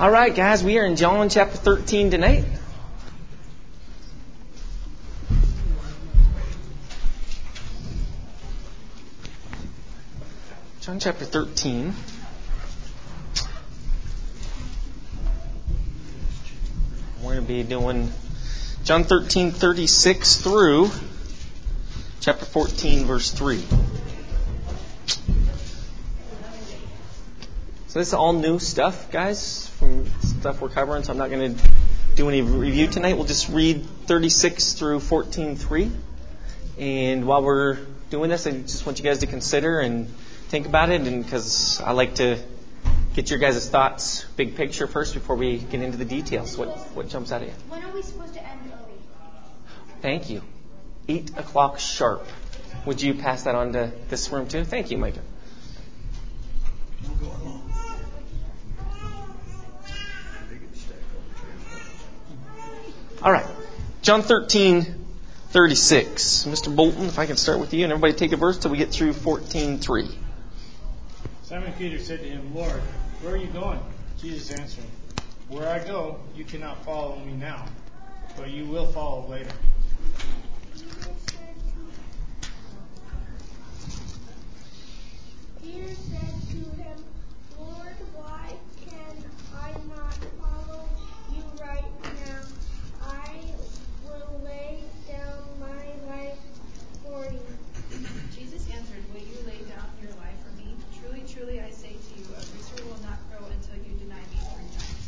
All right, guys, we are in John chapter 13 tonight. John chapter 13. We're going to be doing John 13:36 through chapter 14, verse 3. So this is all new stuff, guys, from stuff we're covering, so I'm not going to do any review tonight. We'll just read 36 through 14:3. And while we're doing this, I just want you guys to consider and think about it, and because I like to get your guys' thoughts, big picture first before we get into the details. What jumps out at you? When are we supposed to end early? Thank you. 8 o'clock sharp. Would you pass that on to this room too? Thank you, Micah. All right. John 13:36. Mr. Bolton, if I can start with you, and everybody take a verse till we get through 14:3. Simon Peter said to him, Lord, where are you going? Jesus answered, where I go, you cannot follow me now, but you will follow later. Peter said to him, Lord, why can I not follow you right now? I will lay down my life for you. Jesus answered, will you lay down your life for me? Truly, truly, I say to you, a rooster will not crow until you deny me 3 times.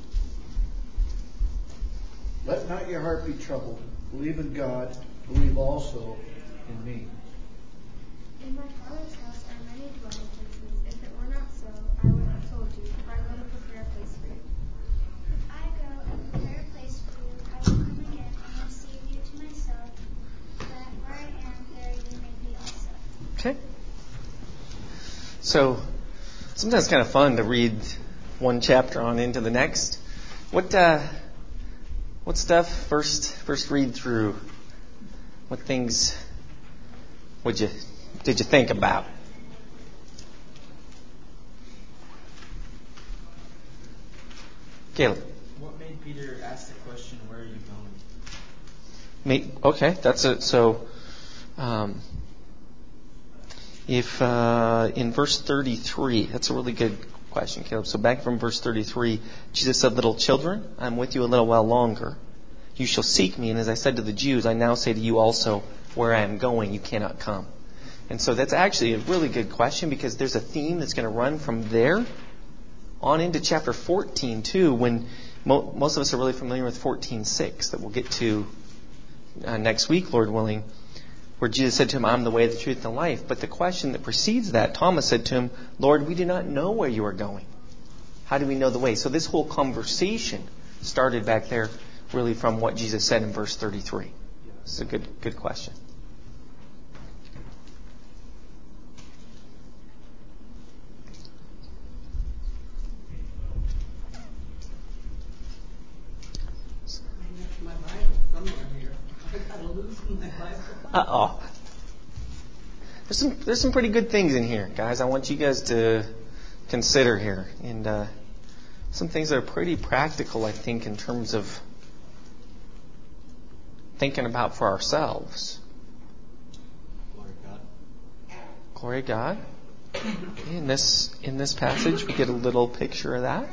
Let not your heart be troubled. Believe in God. Believe also in me. In my Father's house are many dwelling places. If it were not so, I would have told you, for I go to prepare a place for you. If I go and prepare a place for you, I will come again and receive you to myself, that where I am, there you may be also. Okay. So, sometimes it's kind of fun to read one chapter on into the next. What stuff first read through? What things did you think about? Caleb. What made Peter ask the question, where are you going? Okay, that's it. So, if in verse 33, that's a really good question, Caleb. So back from verse 33, Jesus said, little children, I'm with you a little while longer. You shall seek me, and as I said to the Jews, I now say to you also, where I am going, you cannot come. And so that's actually a really good question, because there's a theme that's going to run from there on into chapter 14 too, when most of us are really familiar with 14:6 that we'll get to next week, Lord willing, where Jesus said to him, I'm the way, the truth, and the life. But the question that precedes that, Thomas said to him, Lord, we do not know where you are going. How do we know the way? So this whole conversation started back there really from what Jesus said in verse 33. It's a good question. My Bible somewhere here. I gotta lose my Bible. Uh-oh. There's some pretty good things in here, guys. I want you guys to consider here. And some things that are pretty practical, I think, in terms of thinking about for ourselves. Glory to God. Glory to God. Okay, in this passage, we get a little picture of that.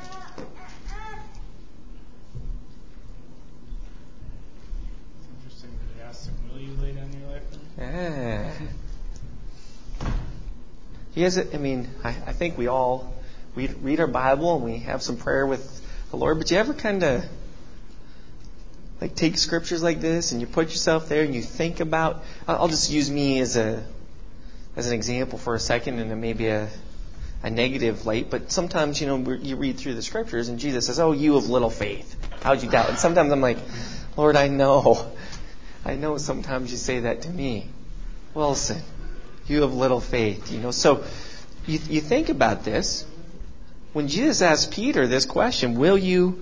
Interesting that he asked him, will you lay down your life for me? Yeah. I think we all read our Bible and we have some prayer with the Lord, but you ever kind of take scriptures like this and you put yourself there and you think about, I'll just use me as an example for a second, and maybe a negative light, but sometimes, you read through the scriptures and Jesus says, oh, you of little faith, how'd you doubt? And sometimes I'm like, Lord, I know sometimes you say that to me. Wilson, you of little faith, So you think about this. When Jesus asked Peter this question, will you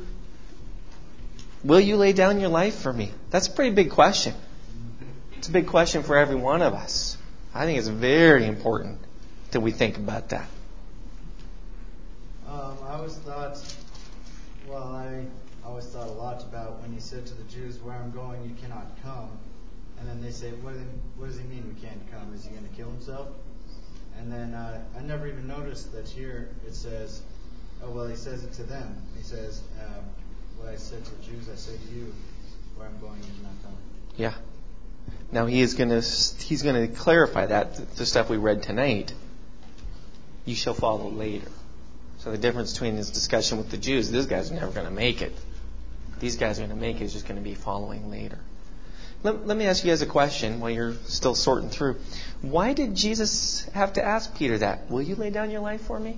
lay down your life for me? That's a pretty big question. It's a big question for every one of us. I think it's very important that we think about that. I always thought Well, I always thought a lot about when he said to the Jews, "Where I'm going, you cannot come." And then they say, what does he mean we can't come? Is he going to kill himself? And then I never even noticed that here it says, he says it to them. He says, what I said to the Jews, I say to you, where I'm going, you cannot come. Yeah. Now he's going to clarify that, the stuff we read tonight. You shall follow later. So the difference between this discussion with the Jews, this guy's never going to make it. These guys are going to make it, is just going to be following later. Let me ask you guys a question while you're still sorting through. Why did Jesus have to ask Peter that? Will you lay down your life for me?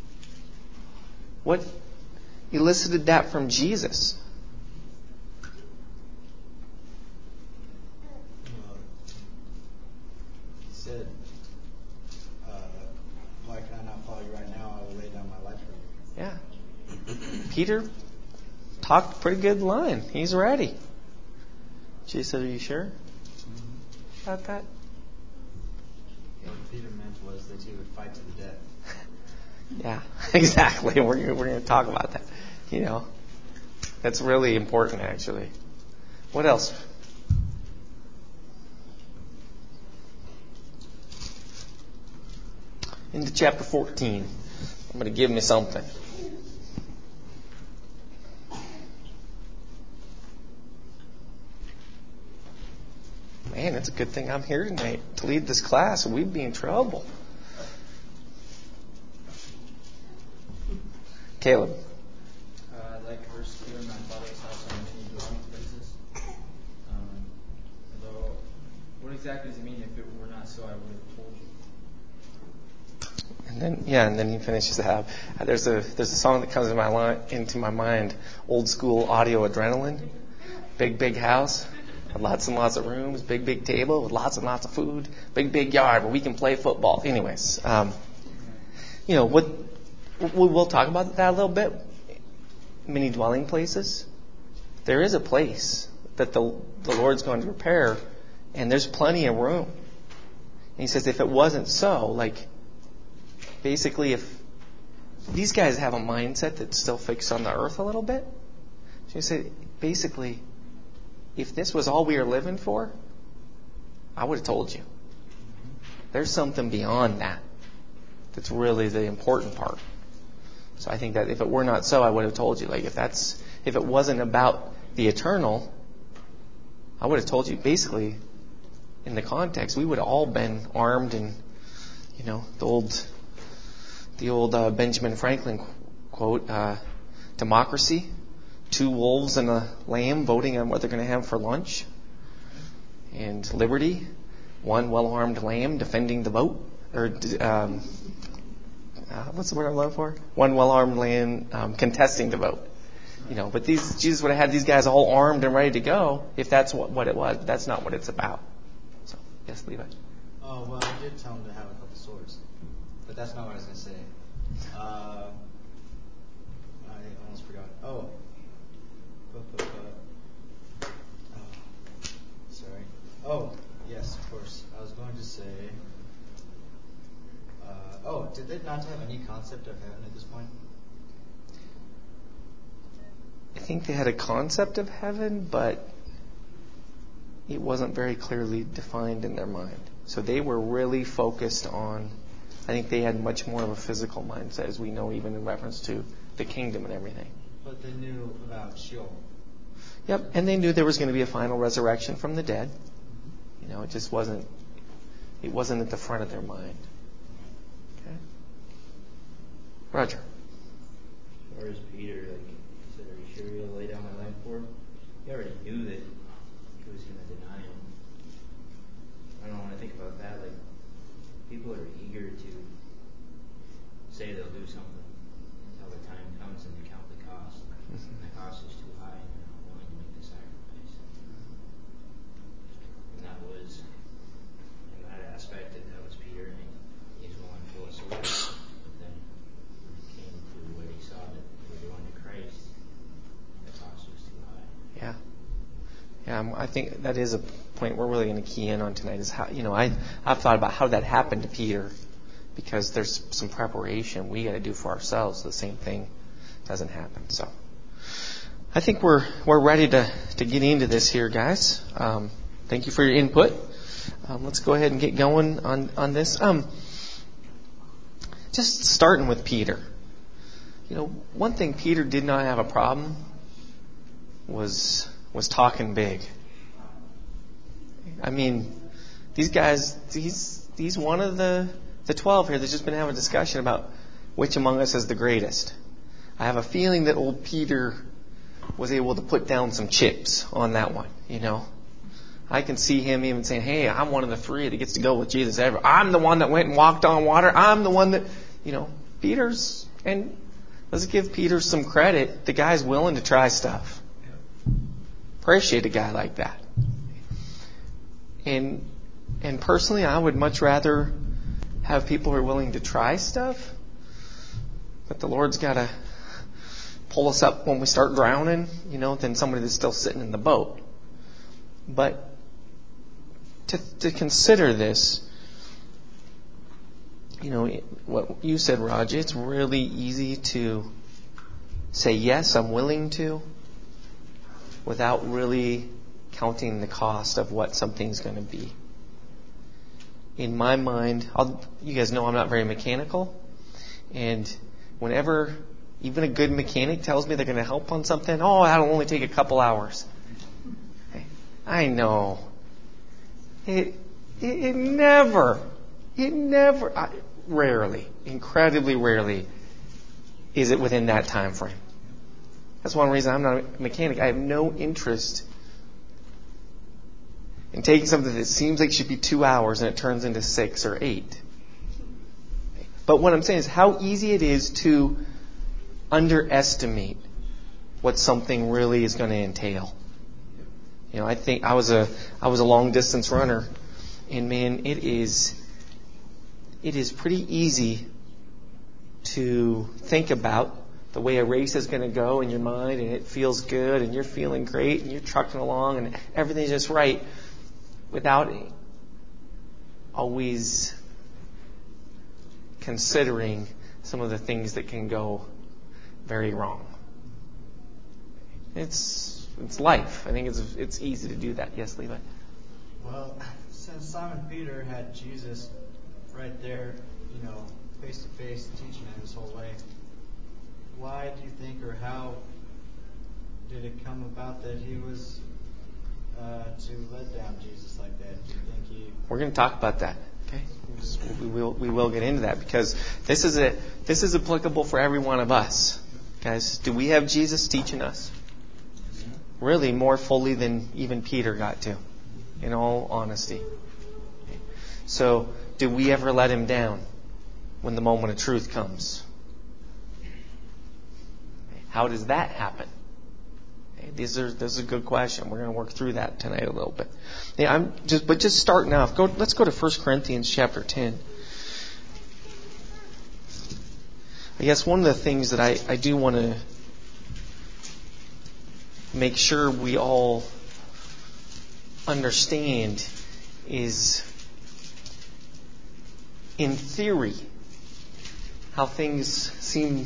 What elicited that from Jesus? He said, why can I not follow you right now? I will lay down my life for you. Yeah. Peter talked a pretty good line. He's ready. Jesus said, are you sure about that? What Peter meant was that he would fight to the death. Yeah, exactly. We're going to talk about that. That's really important, actually. What else? Into chapter 14. I'm going to give me something. Man, it's a good thing I'm here tonight to lead this class, or we'd be in trouble. Caleb. I like verse 2, in my Father's house are many dwelling places. Although, what exactly does it mean? If it were not so, I would have told you. And then he finishes out. There's a song that comes into my mind, old school audio adrenaline. Big house. Lots and lots of rooms, big table with lots and lots of food, big yard where we can play football. Anyways, we'll talk about that a little bit. Many dwelling places. There is a place that the Lord's going to prepare, and there's plenty of room. And he says, if it wasn't so, basically, if these guys have a mindset that's still fixed on the earth a little bit, so he said, basically, if this was all we were living for, I would have told you. There's something beyond that that's really the important part. So I think that if it were not so, I would have told you. If it wasn't about the eternal, I would have told you. Basically, in the context, we would have all been armed, and the old Benjamin Franklin quote, democracy. 2 wolves and a lamb voting on what they're going to have for lunch. And liberty, 1 well-armed lamb defending the vote. Or, what's the word I'm looking for? 1 well-armed lamb contesting the vote. But Jesus would have had these guys all armed and ready to go if that's what it was. But that's not what it's about. So, yes, Levi. Oh, well, I did tell him to have a couple swords. But that's not what I was going to say. I almost forgot. Sorry. Oh, yes, of course. I was going to say, did they not have any concept of heaven at this point? I think they had a concept of heaven, but it wasn't very clearly defined in their mind. So they were really focused on, I think they had much more of a physical mindset, as we know even in reference to the kingdom and everything. But they knew about Sheol. Yep, and they knew there was going to be a final resurrection from the dead. It just wasn't at the front of their mind. Okay? Roger. As far as Peter, he said, are you sure you'll lay down my life for him? He already knew that he was going to deny him. I don't know, when I think about that, people are eager to say they'll do something until the time comes and they count the cost. And the cost is too high and they're not willing to make the sacrifice. And that was, in that aspect, that was Peter, and he's willing to pull a sword. But then when it came to what he saw that they were doing to Christ, the cost was too high. Yeah. I think that is a point we're really going to key in on tonight, is how, I've thought about how that happened to Peter, because there's some preparation we got to do for ourselves so the same thing doesn't happen. So I think we're ready to get into this here, guys. Thank you for your input. Let's go ahead and get going on this. Just starting with Peter. One thing Peter did not have a problem was talking big. I mean, these guys, he's one of the 12 here that's just been having a discussion about which among us is the greatest. I have a feeling that old Peter was able to put down some chips on that one, I can see him even saying, hey, I'm one of the 3 that gets to go with Jesus ever. I'm the one that went and walked on water. I'm the one that, Peter's, and let's give Peter some credit. The guy's willing to try stuff. Appreciate a guy like that. And personally, I would much rather have people who are willing to try stuff. But the Lord's got to pull us up when we start drowning, than somebody that's still sitting in the boat. But to consider this, what you said, Raj, it's really easy to say, yes, I'm willing to, without really counting the cost of what something's going to be. In my mind, you guys know I'm not very mechanical. And whenever even a good mechanic tells me they're going to help on something, that'll only take a couple hours. I know. It rarely, incredibly rarely, is it within that time frame. That's one reason I'm not a mechanic. I have no interest in taking something that seems like it should be 2 hours and it turns into 6 or 8. But what I'm saying is how easy it is to underestimate what something really is going to entail. I think I was a long distance runner, and man, it is pretty easy to think about the way a race is going to go in your mind, and it feels good, and you're feeling great, and you're trucking along, and everything's just right, without always considering some of the things that can go very wrong. It's life. I think it's easy to do that. Yes, Levi? Well, since Simon Peter had Jesus right there, face to face, teaching him his whole way, why do you think, or how did it come about that he was to let down Jesus like that? Do you think he? We're going to talk about that. Okay, we will get into that, because this is applicable for every one of us, guys. Do we have Jesus teaching us? Really more fully than even Peter got to, in all honesty. So, do we ever let him down when the moment of truth comes? How does that happen? This is a good question. We're going to work through that tonight a little bit. Just starting off, let's go to 1 Corinthians chapter 10. I guess one of the things that I do want to make sure we all understand is, in theory, how things seem,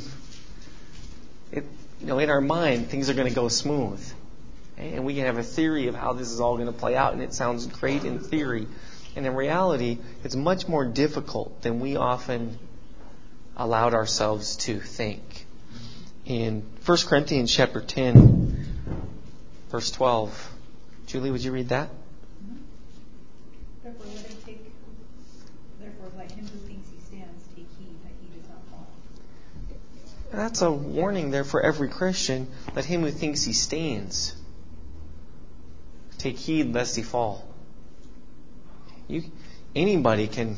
in our mind, things are going to go smooth. Okay? And we can have a theory of how this is all going to play out, and it sounds great in theory. And in reality, it's much more difficult than we often allowed ourselves to think. In 1 Corinthians chapter 10, verse 12. Julie, would you read that? Therefore, let him who thinks he stands take heed that he does not fall. That's a warning there for every Christian. Let him who thinks he stands take heed lest he fall. Anybody can.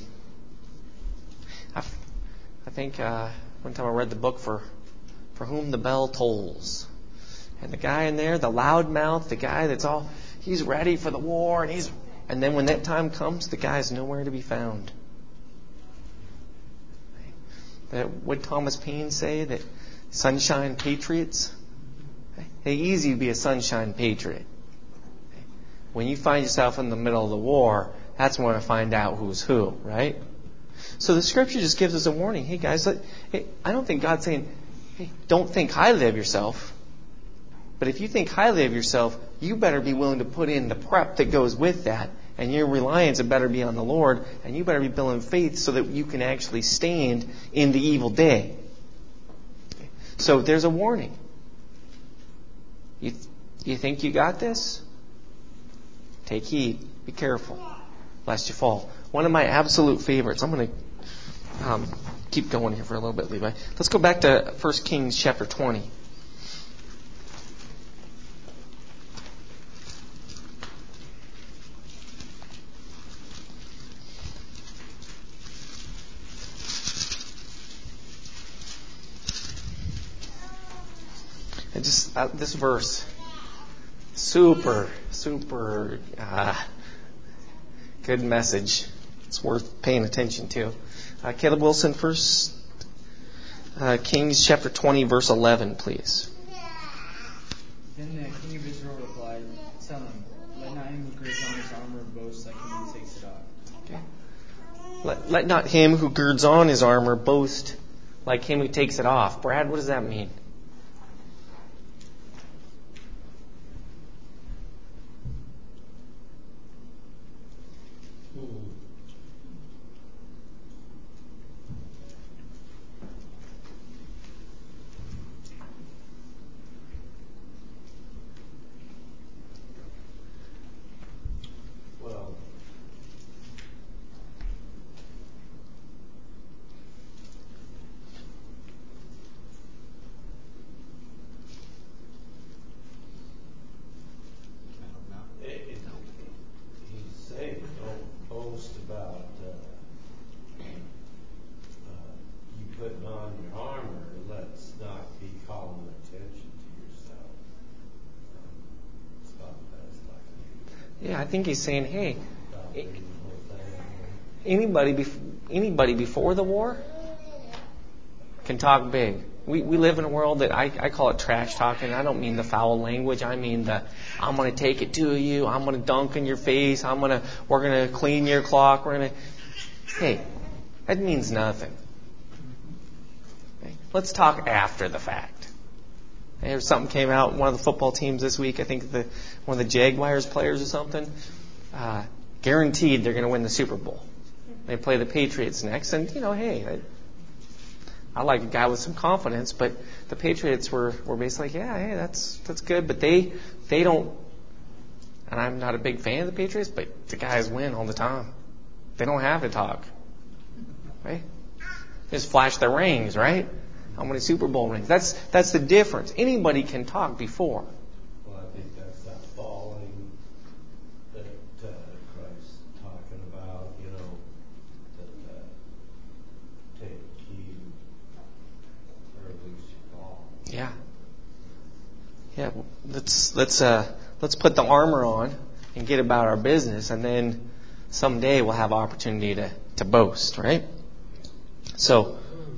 I think one time I read the book for whom the bell tolls. And the guy in there, the loudmouth, the guy he's ready for the war, and then when that time comes, the guy's nowhere to be found. What did Thomas Paine say? That sunshine patriots? It's easy to be a sunshine patriot. When you find yourself in the middle of the war, that's when I find out who's who, right? So the Scripture just gives us a warning. Hey guys, I don't think God's saying, hey, don't think highly of yourself. But if you think highly of yourself, you better be willing to put in the prep that goes with that. And your reliance better be on the Lord. And you better be building faith so that you can actually stand in the evil day. So there's a warning. You think you got this? Take heed. Be careful, lest you fall. One of my absolute favorites. I'm going to keep going here for a little bit, Levi. Let's go back to 1 Kings chapter 20. And just this verse, super good message. It's worth paying attention to. Caleb Wilson, 1 Kings chapter 20, verse 11, please. Then the king of Israel replied, "Tell him, let not him who girds on his armor boast like him who takes it off." Okay. Let not him who girds on his armor boast like him who takes it off. Brad, what does that mean? Yeah, I think he's saying, hey, anybody before the war can talk big. We live in a world that I call it trash talking. I don't mean the foul language. I mean I'm going to take it to you. I'm going to dunk in your face. We're going to clean your clock. Hey, that means nothing. Okay? Let's talk after the fact. There's something came out. One of the football teams this week, I think one of the Jaguars players or something, guaranteed they're going to win the Super Bowl. They play the Patriots next, and hey, I like a guy with some confidence, but the Patriots were basically like, yeah, hey, that's good, but they don't. And I'm not a big fan of the Patriots, but the guys win all the time. They don't have to talk, right? They just flash their rings, right? How many Super Bowl rings? That's the difference. Anybody can talk before. Well, I think that's that falling that Christ's talking about, that take heed or lose your fall. Yeah. Yeah. Let's put the armor on and get about our business, and then someday we'll have opportunity to boast, right? So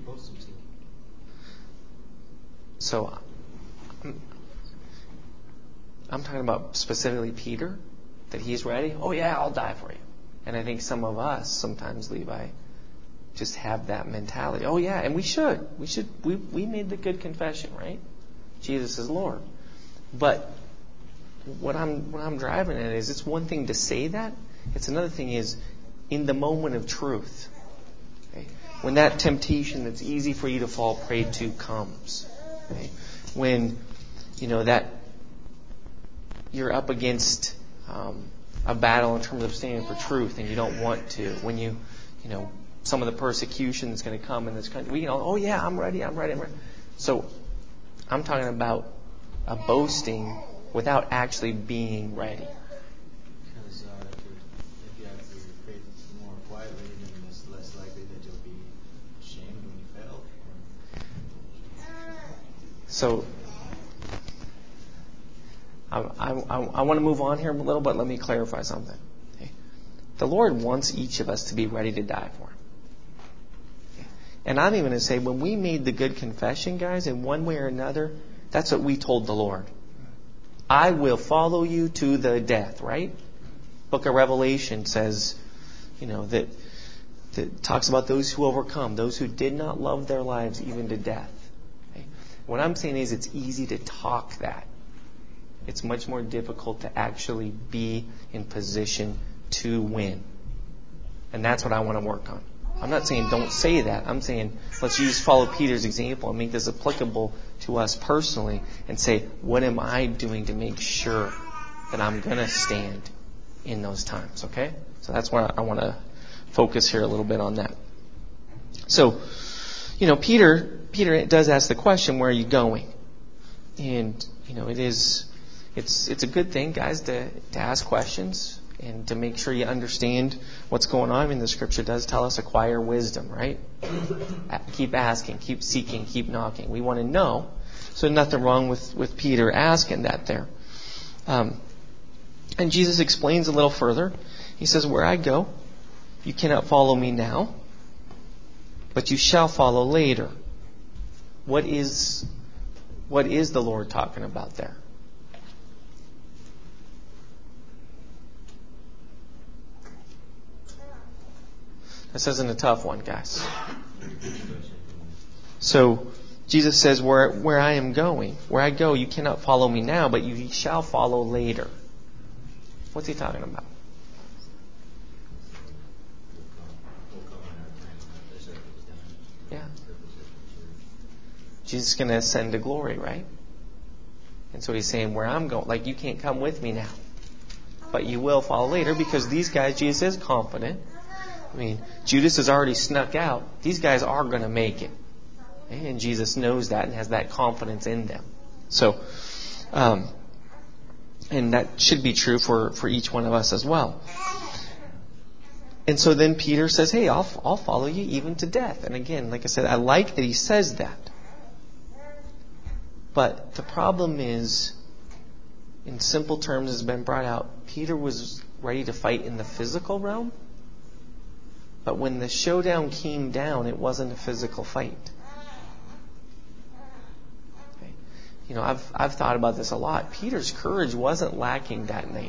I'm talking about specifically Peter, that he's ready. Oh yeah, I'll die for you. And I think some of us, sometimes Levi, just have that mentality. Oh yeah, and we should. We made the good confession, right? Jesus is Lord. But what I'm driving at is, it's one thing to say that. It's another thing is in the moment of truth. Okay? When that temptation that's easy for you to fall prey to comes. Okay? When that you're up against a battle in terms of standing for truth, and you don't want to. When you some of the persecution that's going to come in this country, oh yeah, I'm ready. So I'm talking about a boasting without actually being ready. Because if you have your faith more quietly, then it's less likely that you'll be ashamed when you fail. So I want to move on here a little, but let me clarify something. Okay? The Lord wants each of us to be ready to die for Him. Okay? And I'm even going to say, when we made the good confession, guys, in one way or another, that's what we told the Lord. I will follow you to the death, right? Book of Revelation says, that talks about those who overcome, those who did not love their lives even to death. Okay? What I'm saying is, it's easy to talk that. It's much more difficult to actually be in position to win. And that's what I want to work on. I'm not saying don't say that. I'm saying let's follow Peter's example and make this applicable to us personally and say, what am I doing to make sure that I'm going to stand in those times, okay? So that's why I want to focus here a little bit on that. So, Peter does ask the question, where are you going? And, it's a good thing, guys, to ask questions and to make sure you understand what's going on. I mean, the Scripture does tell us acquire wisdom, right? Keep asking, keep seeking, keep knocking. We want to know. So nothing wrong with Peter asking that there. And Jesus explains a little further. He says, where I go, you cannot follow me now, but you shall follow later. What is the Lord talking about there? This isn't a tough one, guys. So Jesus says, where I am going, where I go, you cannot follow me now, but you shall follow later. What's he talking about? Yeah. Jesus is going to ascend to glory, right? And so he's saying, where I'm going, like you can't come with me now, but you will follow later, because these guys, Jesus is confident. I mean, Judas has already snuck out. These guys are going to make it. And Jesus knows that and has that confidence in them. So, and that should be true for each one of us as well. And so then Peter says, hey, I'll follow you even to death. And again, like I said, I like that he says that. But the problem is, in simple terms has been brought out, Peter was ready to fight in the physical realm. But when the showdown came down, it wasn't a physical fight. Okay. I've thought about this a lot. Peter's courage wasn't lacking that night.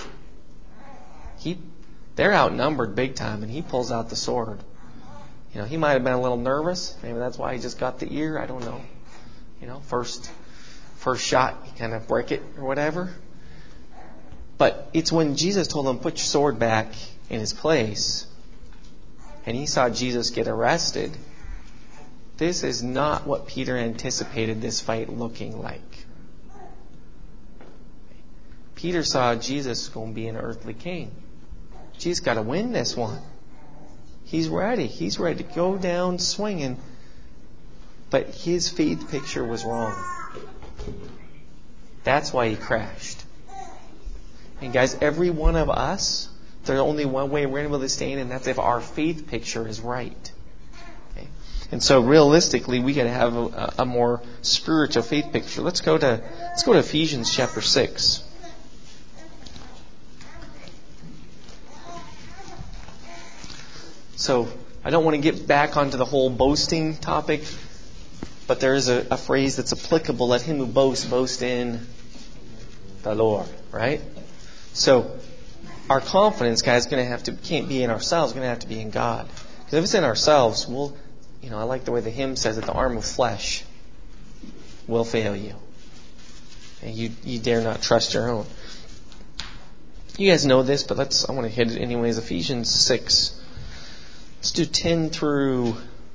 They're outnumbered big time, and he pulls out the sword. He might have been a little nervous. Maybe that's why he just got the ear. I don't know. First shot, you kind of break it or whatever. But it's when Jesus told him, put your sword back in his place, and he saw Jesus get arrested. This is not what Peter anticipated this fight looking like. Peter saw Jesus going to be an earthly king. Jesus got to win this one. He's ready. He's ready to go down swinging. But his faith picture was wrong. That's why he crashed. And guys, every one of us, there's only one way we're going to be able to stand, and that's if our faith picture is right. Okay? And so realistically, we got to have a more spiritual faith picture. Let's go to Ephesians chapter 6. So I don't want to get back onto the whole boasting topic, but there is a phrase that's applicable. Let him who boasts, boast in the Lord, right? So our confidence, guys, can't be in ourselves. It's going to have to be in God. Because if it's in ourselves, I like the way the hymn says it, the arm of flesh will fail you. And you dare not trust your own. You guys know this, but I want to hit it anyways. Ephesians 6. Let's do 10 through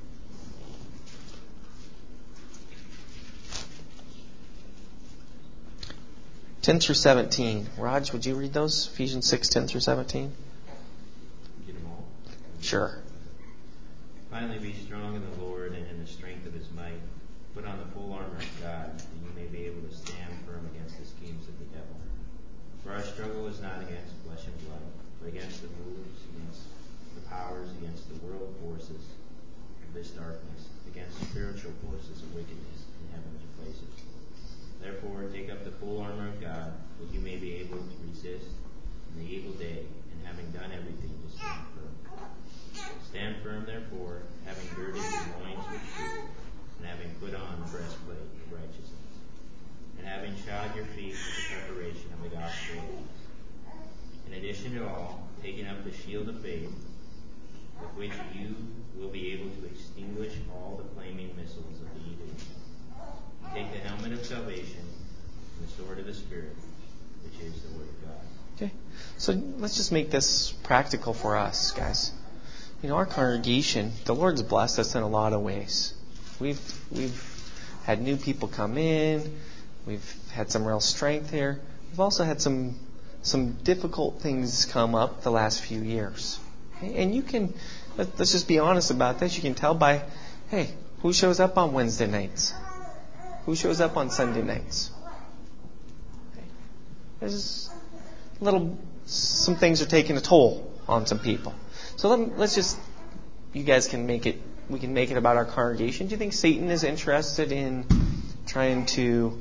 17. Raj, would you read those? Ephesians 6, 10 through 17. Get them all? Sure. Finally, be strong in the Lord and in the strength of his might. Put on the full armor of God, that you may be able to stand firm against the schemes of the devil. For our struggle is not against flesh and blood, but against the rulers, against the powers, against the world forces of this darkness, against spiritual forces of wickedness in heavenly places. Therefore, take up the full armor of God, that you may be able to resist in the evil day, and having done everything, to stand firm. Stand firm, therefore, having girded your loins with truth, and having put on the breastplate of righteousness, and having shod your feet with the preparation of the gospel of peace. In addition to all, taking up the shield of faith, with which you will be able to extinguish all the flaming missiles of the evil one. Take the helmet of salvation and the sword of the Spirit, which is the Word of God. Okay. So let's just make this practical for us, guys. Our congregation, the Lord's blessed us in a lot of ways. We've had new people come in. We've had some real strength here. We've also had some difficult things come up the last few years. Okay? And you can, let's just be honest about this. You can tell by, hey, who shows up on Wednesday nights? Who shows up on Sunday nights? Okay. There's some things are taking a toll on some people. So let's just, you guys can make it, we can make it about our congregation. Do you think Satan is interested in trying to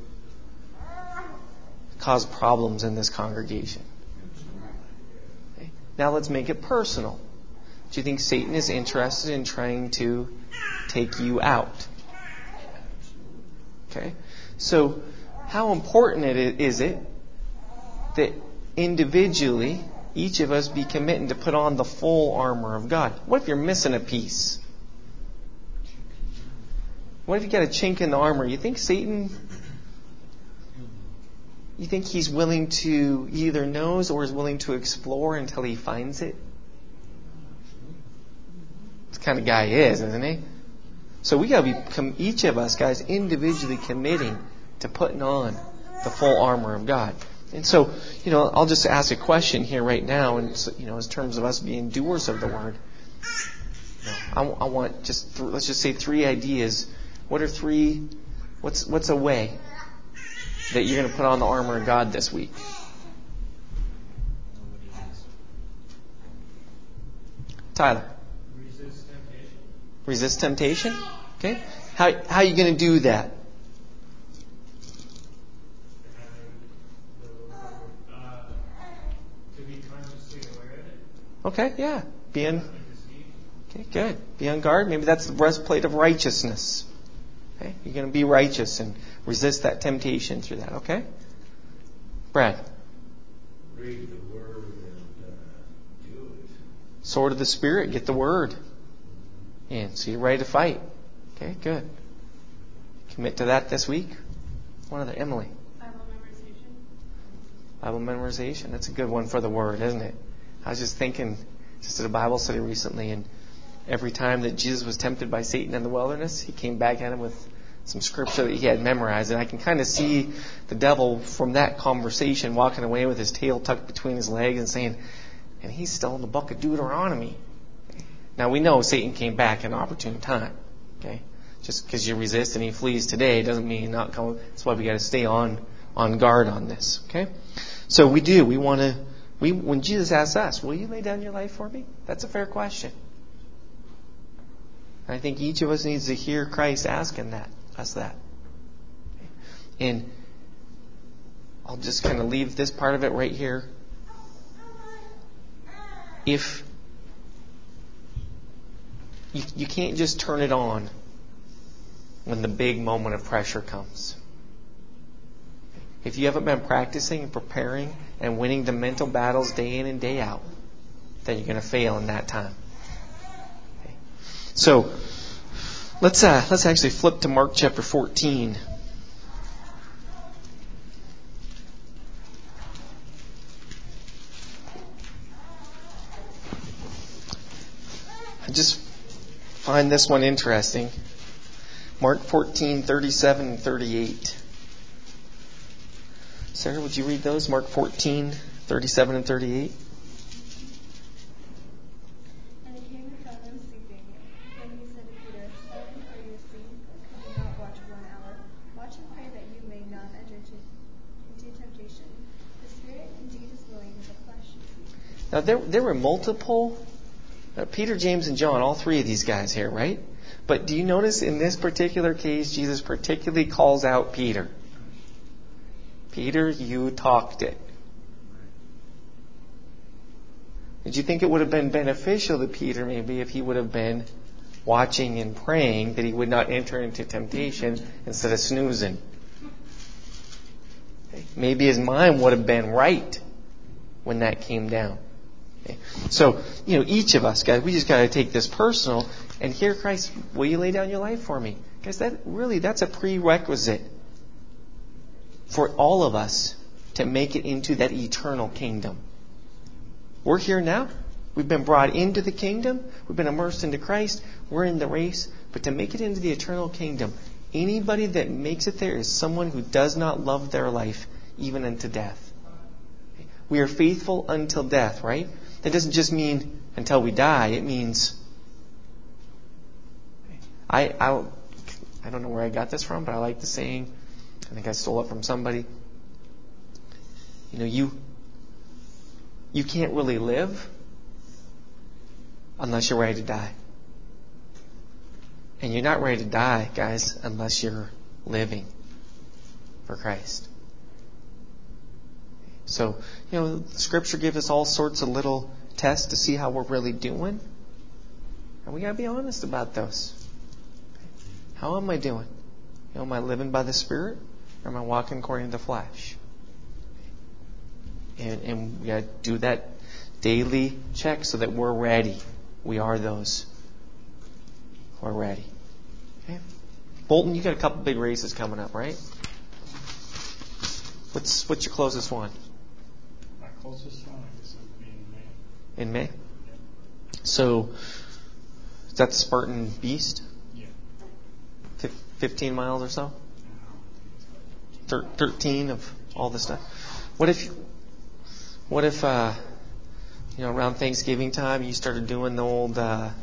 cause problems in this congregation? Okay. Now let's make it personal. Do you think Satan is interested in trying to take you out? Okay. So how important is it that individually each of us be committing to put on the full armor of God? What if you're missing a piece? What if you got a chink in the armor? You think Satan, you think he's willing to, he either knows or is willing to explore until he finds it? That's the kind of guy he is, isn't he? So we got to be, each of us, guys, individually committing to putting on the full armor of God. And so, I'll just ask a question here right now, and in terms of us being doers of the Word, I want let's just say 3 ideas. What are 3? What's a way that you're going to put on the armor of God this week? Tyler. Resist temptation. Resist temptation. Okay. How are you going to do that? Okay, yeah. Okay, good. Be on guard. Maybe that's the breastplate of righteousness. Okay, you're going to be righteous and resist that temptation through that. Okay, Brad. Read the Word and do it. Sword of the Spirit. Get the Word in, so you're ready to fight. Okay, good. Commit to that this week. One other, Emily. Bible memorization. That's a good one for the Word, isn't it? I was just thinking, just at a Bible study recently, and every time that Jesus was tempted by Satan in the wilderness, he came back at him with some scripture that he had memorized. And I can kind of see the devil from that conversation walking away with his tail tucked between his legs and saying, and he's still in the book of Deuteronomy. Now we know Satan came back in an opportune time. Okay, just because you resist and he flees today doesn't mean he's not coming. That's why we got to stay on guard on this. Okay, so we do. We want to. When Jesus asks us, will you lay down your life for me? That's a fair question. I think each of us needs to hear Christ asking us that. And I'll just kind of leave this part of it right here. If you can't just turn it on when the big moment of pressure comes. If you haven't been practicing and preparing and winning the mental battles day in and day out, then you're going to fail in that time. Okay. So let's actually flip to Mark chapter 14. I just find this one interesting. Mark 14:37 and 38. Sarah, would you read those? Mark 14:37 and 38. And he came and found them sleeping. Then he said to Peter, Simon, are you asleep? Could you not watch 1 hour? Watch and pray that you may not enter into temptation. The spirit indeed is willing, but the flesh is weak. Now there were multiple, Peter, James, and John, all 3 of these guys here, right? But do you notice in this particular case, Jesus particularly calls out Peter? Peter, you talked it. Did you think it would have been beneficial to Peter maybe if he would have been watching and praying that he would not enter into temptation instead of snoozing? Okay. Maybe his mind would have been right when that came down. Okay. So, each of us, guys, we just got to take this personal and hear Christ, will you lay down your life for me? Guys, that's a prerequisite for all of us to make it into that eternal kingdom. We're here now. We've been brought into the kingdom. We've been immersed into Christ. We're in the race. But to make it into the eternal kingdom, anybody that makes it there is someone who does not love their life even unto death. We are faithful until death, right? That doesn't just mean until we die. It means... I don't know where I got this from, but I like the saying. I think I stole it from somebody. You can't really live unless you're ready to die. And you're not ready to die, guys, unless you're living for Christ. So, Scripture gives us all sorts of little tests to see how we're really doing. And we got to be honest about those. How am I doing? Am I living by the Spirit? Or am I walking according to the flesh? And we got to do that daily check so that we're ready. We are those who are ready. Okay? Bolton, you got a couple big races coming up, right? What's your closest one? My closest one, I guess, would be in May. In May? Yeah. So, is that the Spartan Beast? Yeah. 15 miles or so? 13 of all this stuff. What if around Thanksgiving time you started doing the old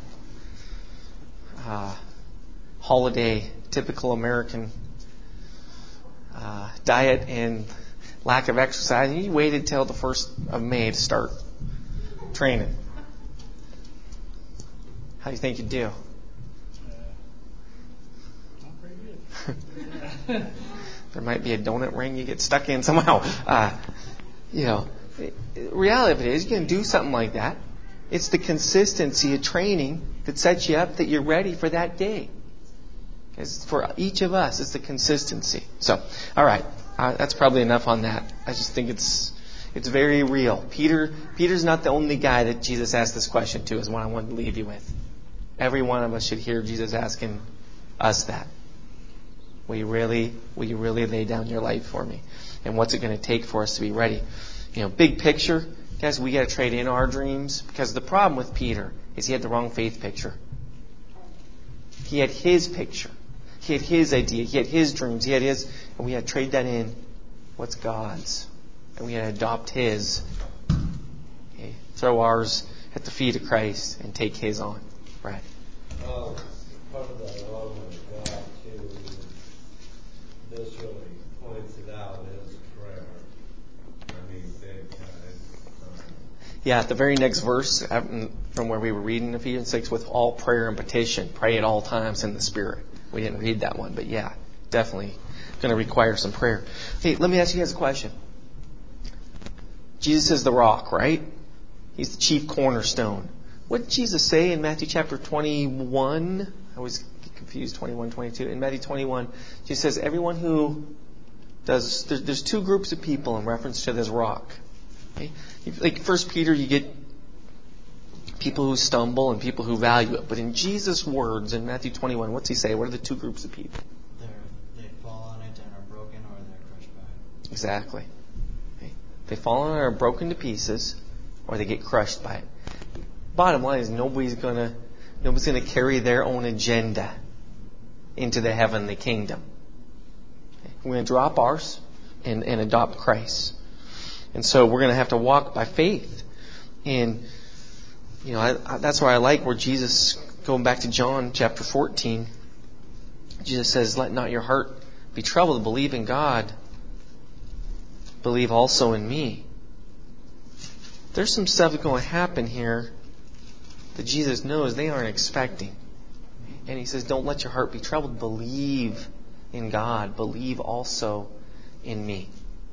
holiday, typical American diet and lack of exercise, and you waited till the 1st of May to start training? How do you think you'd do? Not very good. There might be a donut ring you get stuck in somehow. Reality of it is, you can do something like that. It's the consistency of training that sets you up that you're ready for that day. Because for each of us, it's the consistency. So, all right, that's probably enough on that. I just think it's very real. Peter's not the only guy that Jesus asked this question to, is what I wanted to leave you with. Every one of us should hear Jesus asking us that. Will you really lay down your life for me? And what's it going to take for us to be ready? Big picture, guys, we got to trade in our dreams, because the problem with Peter is he had the wrong faith picture. He had his picture. He had his idea. He had his dreams. And we had to trade that in. What's God's? And we had to adopt his. Okay. Throw ours at the feet of Christ and take his on. Right. Part of that along with God too, this really points it out as prayer. Big time. Yeah, at the very next verse from where we were reading Ephesians 6, with all prayer and petition, pray at all times in the Spirit. We didn't read that one, but yeah, definitely going to require some prayer. Hey, let me ask you guys a question. Jesus is the rock, right? He's the chief cornerstone. What did Jesus say in Matthew chapter 21? I always get confused, 21, 22. In Matthew 21, Jesus says, everyone who does... There's two groups of people in reference to this rock. Okay? Like 1 Peter, you get people who stumble and people who value it. But in Jesus' words in Matthew 21, what's he say? What are the two groups of people? They fall on it and are broken, or they're crushed by it. Exactly. Okay. They fall on it and are broken to pieces, or they get crushed by it. Bottom line is nobody's going to carry their own agenda into the heavenly kingdom. Okay. We're going to drop ours and adopt Christ. And so we're going to have to walk by faith. And that's why I like where Jesus, going back to John chapter 14, Jesus says, let not your heart be troubled. Believe in God. Believe also in me. There's some stuff going to happen here that Jesus knows they aren't expecting. And he says, don't let your heart be troubled. Believe in God. Believe also in me.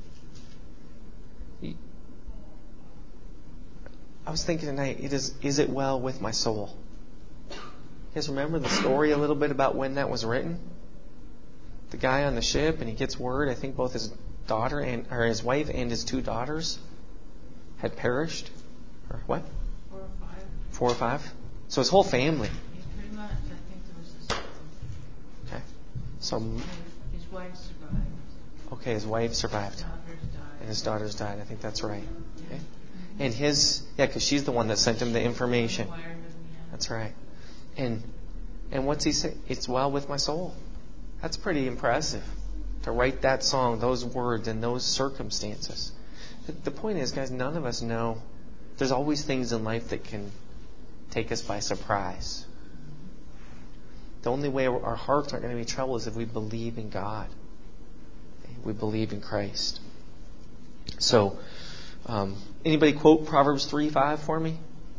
I was thinking tonight, is it well with my soul? You guys remember the story a little bit about when that was written? The guy on the ship, and he gets word, I think both his daughter or his wife and his two daughters had perished. Or what? 4 or 5. 4 or 5? So his whole family. Yeah, pretty much. I think there was this. Okay. So His wife survived. Okay, his wife survived. And his daughters died. I think that's right. Okay. And because she's the one that sent him the information. That's right. And what's he say? It's well with my soul. That's pretty impressive. To write that song, those words, in those circumstances. The point is, guys, none of us know. There's always things in life that can take us by surprise. The only way our hearts aren't going to be troubled is if we believe in God. We believe in Christ. So, anybody quote Proverbs 3:5 for me?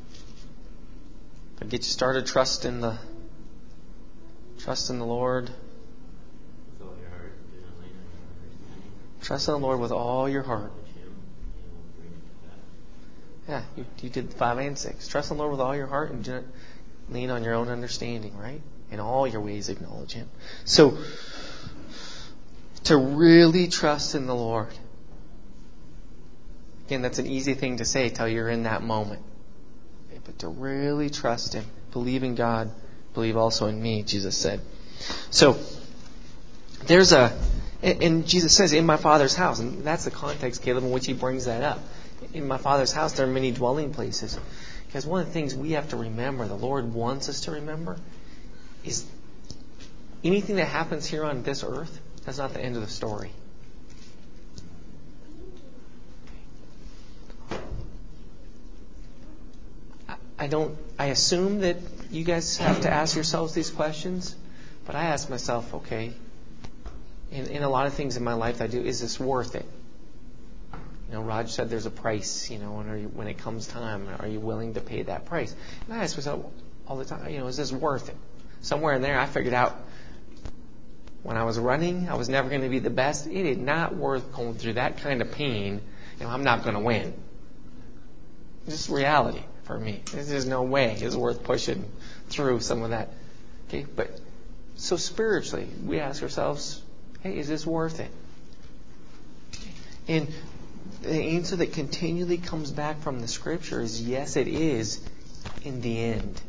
I'll get you started. Trust in the Lord. With all your heart, do not lean on your understanding. Trust in the Lord with all your heart. Yeah, you did 5 and 6. Trust in the Lord with all your heart and do not lean on your own understanding, right? In all your ways acknowledge Him. So, to really trust in the Lord. Again, that's an easy thing to say till you're in that moment. But to really trust Him, believe in God, believe also in me, Jesus said. So, and Jesus says, in my Father's house, and that's the context, Caleb, in which He brings that up. In my Father's house, there are many dwelling places. Because one of the things we have to remember, the Lord wants us to remember, is anything that happens here on this earth, that's not the end of the story. I assume that you guys have to ask yourselves these questions, but I ask myself, okay, in a lot of things in my life I do, is this worth it? Raj said there's a price, when it comes time, are you willing to pay that price? And I ask myself all the time, is this worth it? Somewhere in there I figured out when I was running, I was never going to be the best. It is not worth going through that kind of pain. I'm not going to win. It's just reality for me. There's no way it's worth pushing through some of that. Okay, but so spiritually, we ask ourselves, hey, is this worth it? And the answer that continually comes back from the Scripture is yes, it is in the end.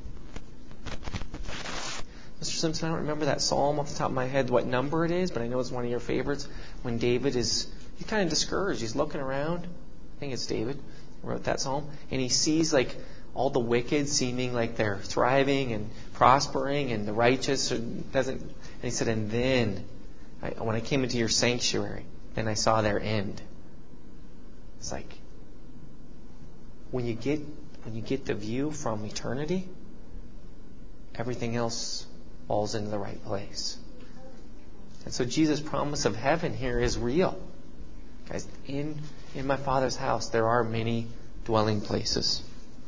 Mr. Simpson, I don't remember that psalm off the top of my head, what number it is, but I know it's one of your favorites. When David he's kind of discouraged. He's looking around. I think it's David who wrote that psalm. And he sees all the wicked seeming like they're thriving and prospering, and the righteous doesn't. And he said, and then, when I came into your sanctuary, then I saw their end. It's like, when you get the view from eternity, everything else falls into the right place. And so Jesus' promise of heaven here is real. Guys, in my Father's house there are many dwelling places.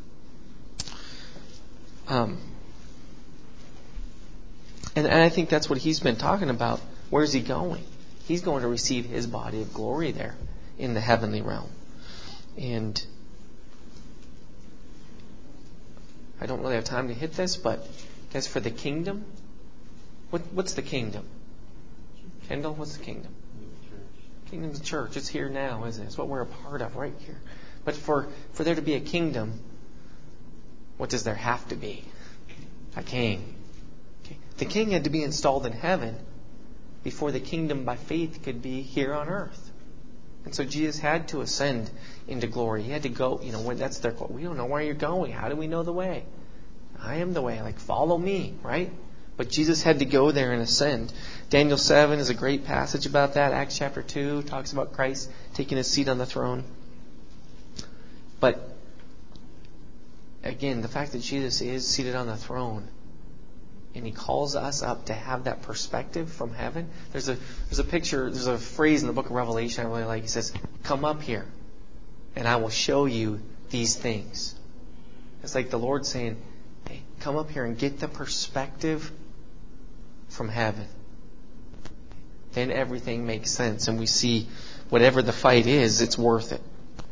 And I think that's what He's been talking about. Where's He going? He's going to receive His body of glory there in the heavenly realm. And I don't really have time to hit this, but guys, for the kingdom, what's the kingdom? Kendall, what's the kingdom? Kingdom's the church. It's here now, isn't it? It's what we're a part of right here. But for there to be a kingdom, what does there have to be? A king. Okay. The king had to be installed in heaven before the kingdom by faith could be here on earth. And so Jesus had to ascend into glory. He had to go, that's their quote. We don't know where you're going. How do we know the way? I am the way. Follow me, right? But Jesus had to go there and ascend. Daniel 7 is a great passage about that. Acts chapter 2 talks about Christ taking His seat on the throne. But again, the fact that Jesus is seated on the throne and He calls us up to have that perspective from heaven. There's a picture, there's a phrase in the book of Revelation I really like. He says, come up here and I will show you these things. It's like the Lord saying, hey, come up here and get the perspective from heaven. Then everything makes sense and we see whatever the fight is, it's worth it.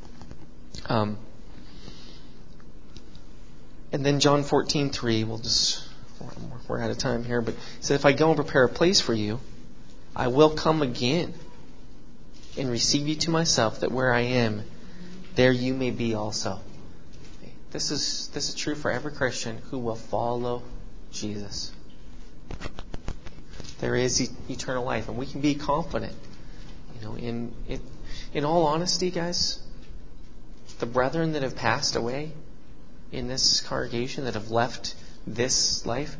And then John 14:3, we're out of time here, but he said, if I go and prepare a place for you, I will come again and receive you to myself, that where I am, there you may be also. This is true for every Christian who will follow Jesus. There is eternal life, and we can be confident. In all honesty, guys, the brethren that have passed away in this congregation, that have left this life,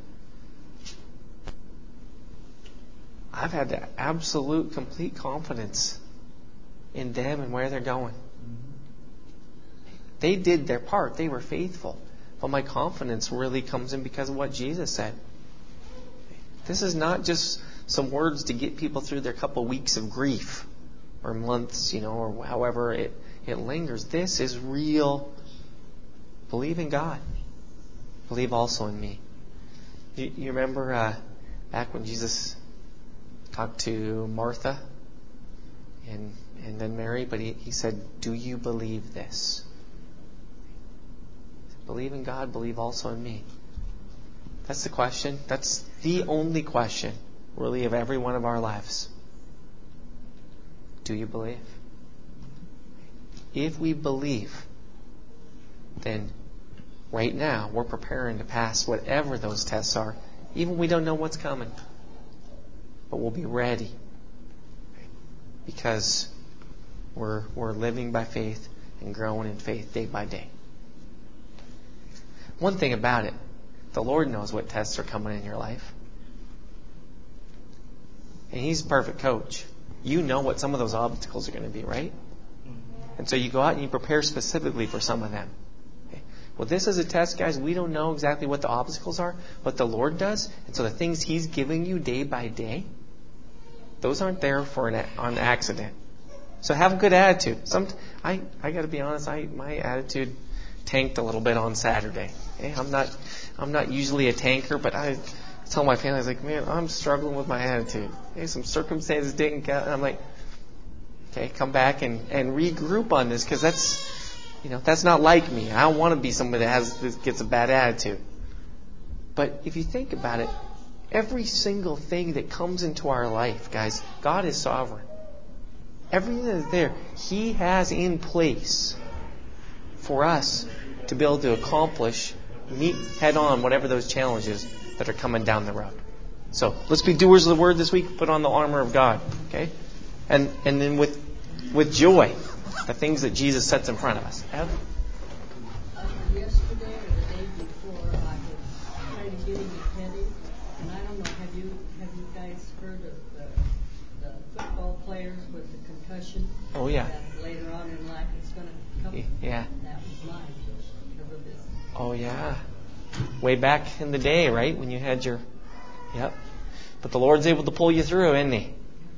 I've had the absolute, complete confidence in them and where they're going. They did their part. They were faithful. But my confidence really comes in because of what Jesus said. This is not just some words to get people through their couple weeks of grief or months, or however it lingers. This is real. Believe in God. Believe also in me. You remember back when Jesus talked to Martha and then Mary, but he said, "Do you believe this?" Believe in God, believe also in me. That's the question. That's the only question, really, of every one of our lives. Do you believe? If we believe, then right now we're preparing to pass whatever those tests are, even we don't know what's coming. But we'll be ready because we're living by faith and growing in faith day by day. One thing about it, the Lord knows what tests are coming in your life. And He's a perfect coach. You know what some of those obstacles are going to be, right? And so you go out and you prepare specifically for some of them. Okay? Well, this is a test, guys. We don't know exactly what the obstacles are, but the Lord does. And so the things He's giving you day by day, those aren't there for on accident. So have a good attitude. I got to be honest. My attitude tanked a little bit on Saturday. Okay? I'm not usually a tanker, but I tell my family, I was like, man, I'm struggling with my attitude. Okay? Some circumstances didn't get, and I'm like, okay, come back and regroup on this, because that's not like me. I don't want to be somebody that gets a bad attitude. But if you think about it, every single thing that comes into our life, guys, God is sovereign. Everything that is there, He has in place for us to be able to accomplish, meet head on whatever those challenges that are coming down the road. So let's be doers of the word this week. Put on the armor of God, okay? And then with joy, the things that Jesus sets in front of us. Yesterday or the day before, I was kind of getting a headache, and I don't know. Have you guys heard of the football players with the concussion? Oh yeah. That later on in life it's going to come. Yeah. That was mine. Oh yeah. Way back in the day, right? When you had your... Yep. But the Lord's able to pull you through, isn't He?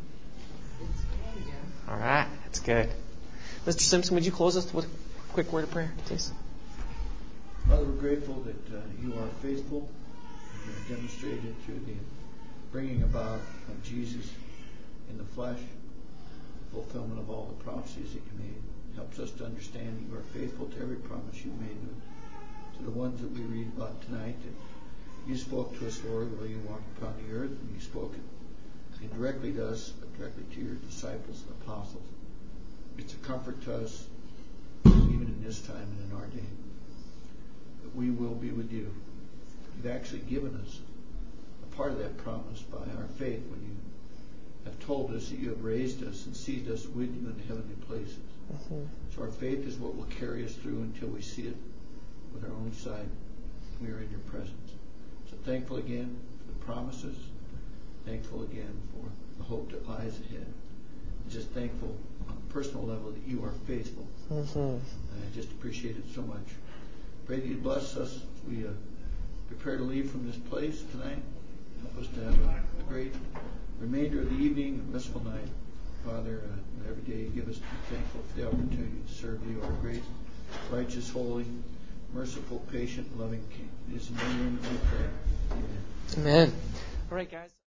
All right. That's good. Mr. Simpson, would you close us with a quick word of prayer, please? Father, we're grateful that You are faithful. And You have demonstrated through the bringing about of Jesus in the flesh, the fulfillment of all the prophecies that You made. Helps us to understand that You are faithful to every promise You made to the ones that we read about tonight. That You spoke to us, Lord, while You walked upon the earth, and You spoke indirectly to us, but directly to Your disciples and apostles. It's a comfort to us, even in this time and in our day, that we will be with You. You've actually given us a part of that promise by our faith when You have told us that You have raised us and seated us with You in heavenly places. Mm-hmm. So our faith is what will carry us through until we see it with our own sight. We are in Your presence. So thankful again for the promises. Thankful again for the hope that lies ahead. And just thankful on a personal level that You are faithful. Mm-hmm. And I just appreciate it so much. Pray that You bless us as we prepare to leave from this place tonight. Help us to have a great remainder of the evening and restful night. Father, every day You give us to be thankful for the opportunity to serve You, our great, righteous, holy, merciful, patient, loving King. It is in Your name that we pray. Amen. Amen. All right, guys.